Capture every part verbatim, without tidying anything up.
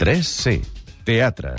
tres C. Teatre.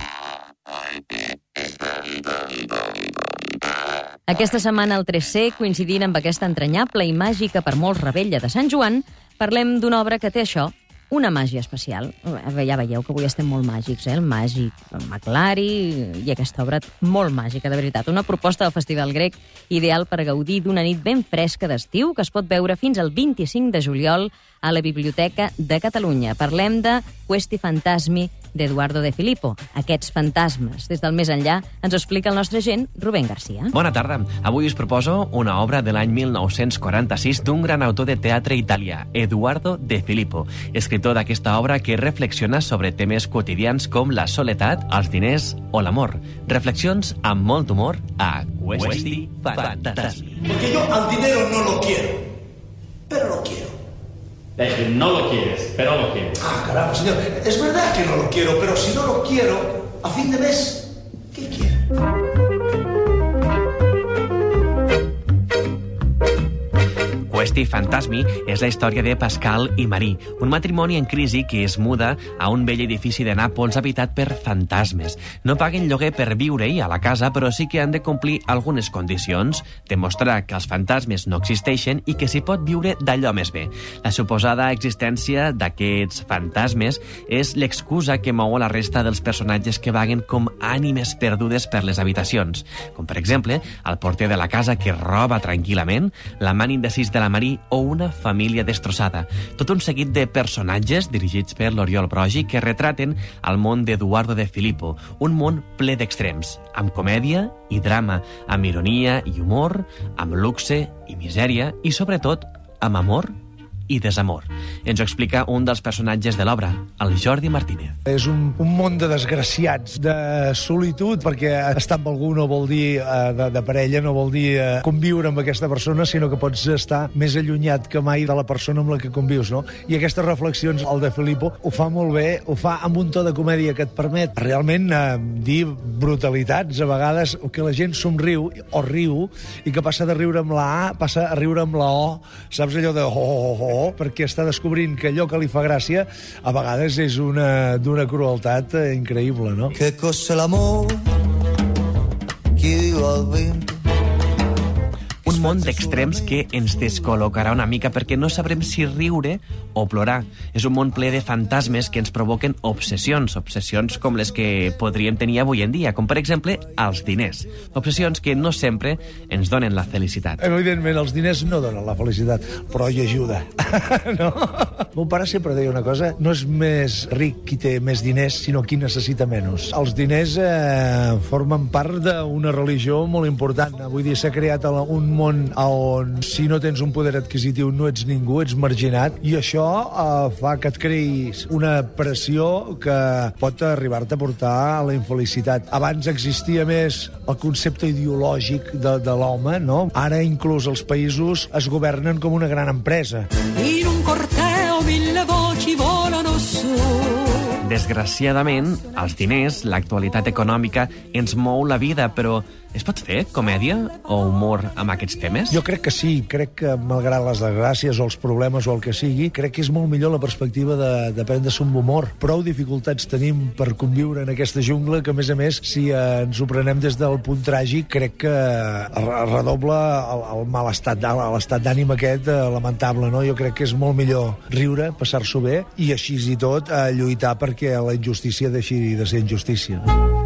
Aquesta setmana al tres C, coincidint amb aquesta entranyable i màgica per molts revetlla de Sant Joan, parlem d'una obra que té això, una màgia especial. Ja veieu que avui estem molt màgics, eh? El màgic, el Maclari i aquesta obra molt màgica, de veritat. Una proposta del Festival Grec ideal per gaudir d'una nit ben fresca d'estiu que es pot veure fins al vint-i-cinc de juliol a la Biblioteca de Catalunya. Parlem de Questi fantasmi d'Eduardo De Filippo. Aquests fantasmes, des del més enllà, ens ho explica el nostre agent, Rubén Garcia. Bona tarda. Avui us proposo una obra de l'any mil nou-cents quaranta-sis d'un gran autor de teatre italià, Edoardo De Filippo, escriptor d'aquesta obra que reflexiona sobre temes quotidians com la soledat, els diners o l'amor. Reflexions amb molt humor a Questi fantasmi. Porque yo al dinero no lo quiero, pero lo quiero. Es que no lo quieres, pero lo quieres. Ah, caramba, señor, es verdad que no lo quiero, pero si no lo quiero, a fin de mes, ¿qué quiero? Questi fantasmi és la història de Pascal i Marie, un matrimoni en crisi que es muda a un vell edifici de Nàpols habitat per fantasmes. No paguen lloguer per viure-hi a la casa, però sí que han de complir algunes condicions, demostrar que els fantasmes no existeixen i que s'hi pot viure d'allò més bé. La suposada existència d'aquests fantasmes és l'excusa que mou la resta dels personatges que vaguen com ànimes perdudes per les habitacions, com per exemple el porter de la casa que roba tranquil·lament, l'amant indecis de la Marie o una família destrossada. Tot un seguit de personatges dirigits per l'Oriol Brogi que retraten el món d'Eduardo De Filippo, un món ple d'extrems, amb comèdia i drama, amb ironia i humor, amb luxe i misèria i, sobretot, amb amor i desamor. Ens ho explica un dels personatges de l'obra, el Jordi Martínez. És un, un món de desgraciats, de solitud, perquè estar amb algú no vol dir eh, de, de parella, no vol dir eh, conviure amb aquesta persona, sinó que pots estar més allunyat que mai de la persona amb la que convius, no? I aquestes reflexions, el De Filippo ho fa molt bé, ho fa amb un to de comèdia que et permet realment eh, dir brutalitats, a vegades que la gent somriu o riu, i que passa de riure amb la A, passa a riure amb la O, saps allò de oh, oh, oh, perquè està descobrint que allò que li fa gràcia a vegades és una d'una crueltat eh, increïble, no? Che cos'è l'amor? Chi vive al vento? Un món d'extrems que ens descol·locarà una mica perquè no sabrem si riure o plorar. És un món ple de fantasmes que ens provoquen obsessions, obsessions com les que podríem tenir avui en dia, com per exemple els diners. Obsessions que no sempre ens donen la felicitat. Evidentment, els diners no donen la felicitat, però hi ajuda. No? Mon pare sempre deia una cosa, no és més ric qui té més diners, sinó qui necessita menys. Els diners eh, formen part d'una religió molt important. Avui dia s'ha creat un món on si no tens un poder adquisitiu no ets ningú, ets marginat, i això eh, fa que et creïs una pressió que pot arribar-te a portar a la infelicitat. Abans existia més el concepte ideològic de, de l'home, no? Ara inclús els països es governen com una gran empresa. In un corteo mille voci volano su. Desgraciadament, els diners, l'actualitat econòmica, ens mou la vida, però es pot fer comèdia o humor amb aquests temes? Jo crec que sí, crec que malgrat les desgràcies o els problemes o el que sigui, crec que és molt millor la perspectiva de, de prendre-se amb humor. Prou dificultats tenim per conviure en aquesta jungla que, a més a més, si eh, ens ho prenem des del punt tràgic, crec que redobla el, el mal estat, l'estat d'ànim aquest eh, lamentable, no? Jo crec que és molt millor riure, passar-s'ho bé i així i tot eh, lluitar perquè la injustícia deixi de ser injustícia.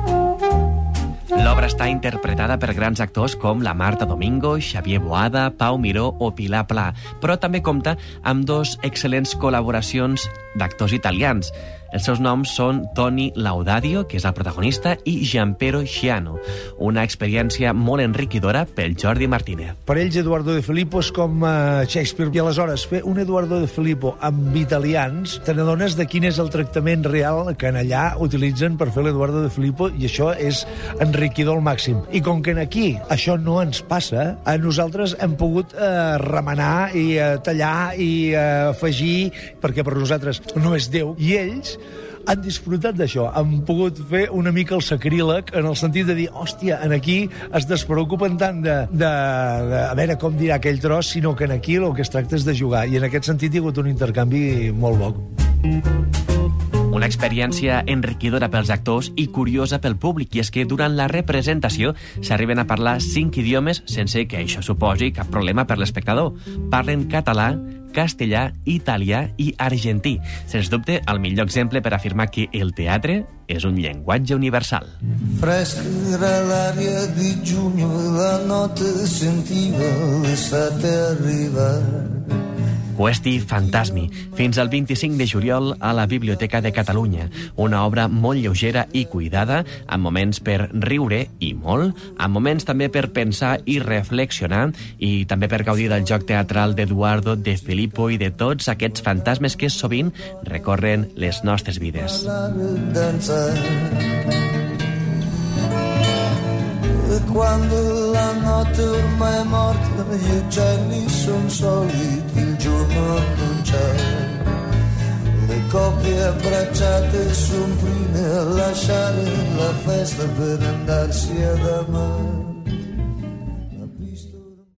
L'obra està interpretada per grans actors com la Marta Domingo, Xavier Boada, Pau Miró o Pilar Pla, però també compta amb dos excel·lents col·laboracions d'actors italians. Els seus noms són Toni Laudadio, que és el protagonista, i Gianpiero Sciano. Una experiència molt enriquidora pel Jordi Martínez. Per ells, Edoardo De Filippo és com uh, Shakespeare. I aleshores, fer un Edoardo De Filippo amb italians, te n'adones de quin és el tractament real que en allà utilitzen per fer l'Edoardo De Filippo, i això és enriquidor al màxim. I com que en aquí això no ens passa, a nosaltres hem pogut uh, remenar i uh, tallar i uh, afegir, perquè per nosaltres no és Déu, i ells han disfrutat d'això, han pogut fer una mica el sacríleg en el sentit de dir, hòstia, en aquí es despreocupen tant de, de, de a veure com dirà aquell tros, sinó que en aquí el que es tracta és de jugar, i en aquest sentit hi ha hagut un intercanvi molt bo. Un Una experiència enriquidora pels actors i curiosa pel públic, i és que durant la representació s'arriben a parlar cinc idiomes sense que això suposi cap problema per l'espectador. Parlen català, castellà, italià i argentí. Sens dubte, el millor exemple per afirmar que el teatre és un llenguatge universal. Fresca era l'aria di giugno e la notte sentiva l'estate arribar. Questi Fantasmi, fins al vint-i-cinc de juliol a la Biblioteca de Catalunya. Una obra molt lleugera i cuidada, amb moments per riure, i molt, amb moments també per pensar i reflexionar, i també per gaudir del joc teatral d'Eduardo, de Filippo i de tots aquests fantasmes que sovint recorren les nostres vides. Quando la notte ormai è morta, gli uccelli sono soliti, il giorno non c'è. Le coppie abbracciate sono prime a lasciare la festa per andarsi ad amare.